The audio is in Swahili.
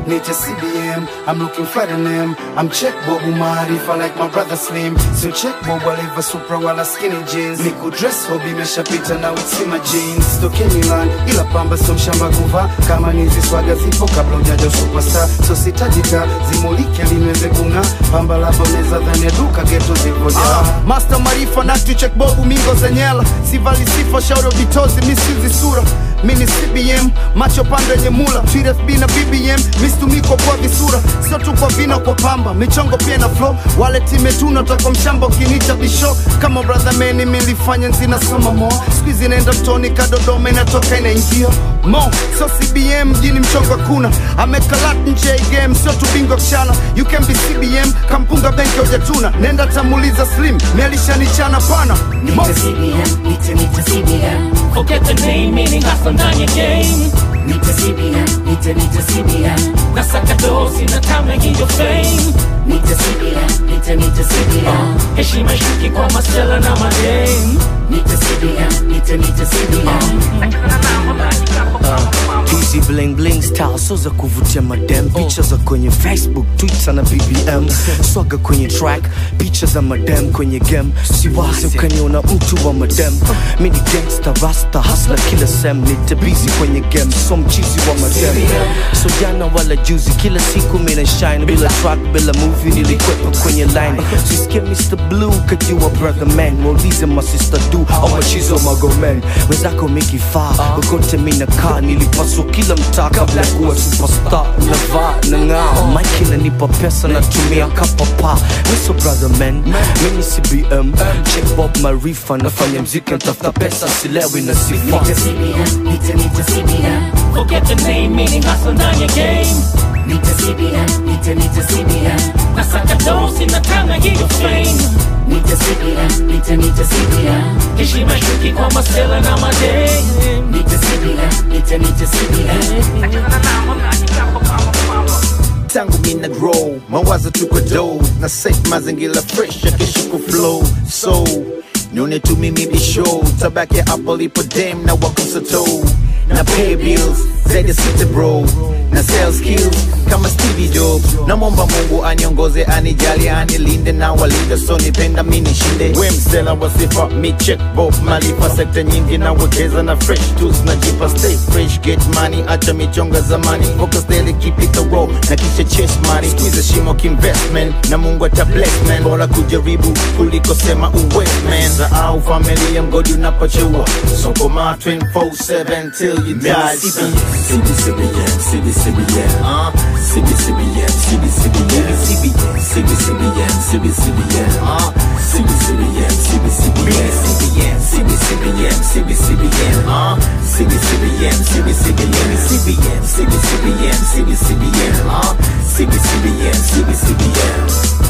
Nite CBM, I'm looking flat in them. I'm check Bob Umarifa like my brother Slim. So check Bob waliva Supra wala skinny jeans. Niku dress hobby meshapita na utsima jeans. Toke Milan, ila pamba so mshamba kuva. Kama nizi swaga zipo kabla ujaja superstar. So sitajika, zimulike linweze kunga. Pamba labo neza dhani ya duka geto zivoja. Master Marifa nati check Bobu mingo zenyela. Sivali sifa shauro bitozi misizi sura. Mini CBM, macho pande nye mula 3FB na BBM, mistumiko kwa visura. Sio tu kwa vina kwa pamba, michongo pia na flow. Wale time tuna tako mshamba ukinita bisho. Kama brother meni milifanya nzina soma mo. Squeeze inaenda mtoni kadodome inatoka inaingia mo. So CBM jini mchongo kuna. Amekalat nje game, sio tu bingo kshana. You can be CBM, kampunga benke ojatuna. Nenda tamuliza Slim, melisha nichana pana. Nite CBM, nite CBM. Forget the name, meaning hustle on your game. Nite CBM, nite CBM. Nasaka dosi na tamu in your fame. Nite CBM, nite CBM. Heshima shuki kwa masela na madame. Nite CBM, nite CBM. Easy bling bling style, so za kuvutia madam. Picha za kwenye Facebook, Twitter na BBM. Swaga kwenye track, picha za madam kwenye game. Siwazi ukaniona mtu wa madam. Mini gangsta, rasta, hustler, kila sem. Nite busy kwenye game, so mchizi wa madam. So jana wala juzi, kila siku mina shine. Bila track, bila movie, nilikwepa kwenye line. Sisikia Mr. Blue, kajua brother man. Waulize my sister do, au machizo mago man. Wezako miki faa, wakote mina kaa. Nilipaswa kila mtaa kabla kuwa superstar. Navaa, nangao, Mike inanipa pesa natumia kapapa. Miso brother man, mini CBM. Check Bob Marifa, nafanya mziki natafuta pesa. Silewi na sifa. Nite CBM, nite CBM. Forget the name, meaning hustle on your game. Nite CBM, nite CBM. Nasaka dosi na tamu in your fame. Nite CBM, nite CBM. Heshima shuki kwa masela na madame. Nite CBM, nite CBM. Tangu mina grow, mawazo tuko dough. Na set mazingira fresh ya kesho kuflow. So, nione tu mimi bishow. Tabaki ya Apple ipo dem na wako sato. Na pay bills, zaidi sita bro. Na sales skills, kama Stevie Jobs. Na momba Mungu aniongoze, anijali, anilinde na walinde. So nipenda mini shinde. We msela wa sifa, mi check Bob Marifa. Sekta nyingi na wekeza na fresh tools. Na jipa stay fresh, get money. Acha michonga zamani, focus daily, keep it the roll. Na kisha chase money, squeeze shimo investment. Na Mungu ata bless man, bora kujaribu kuliko sema uwest man. Za au familia mgodi unapachua. So koma 24/7 till you die. CBCBM, CBCBM, CBCBM, CBCBM, CBCBM, CBCBM, CBCBM, CBCBM, CBCBM, CBCBM, CBCBM, CBCBM, CBCBM, CBCBM, CBCBM, CBCBM, CBCBM.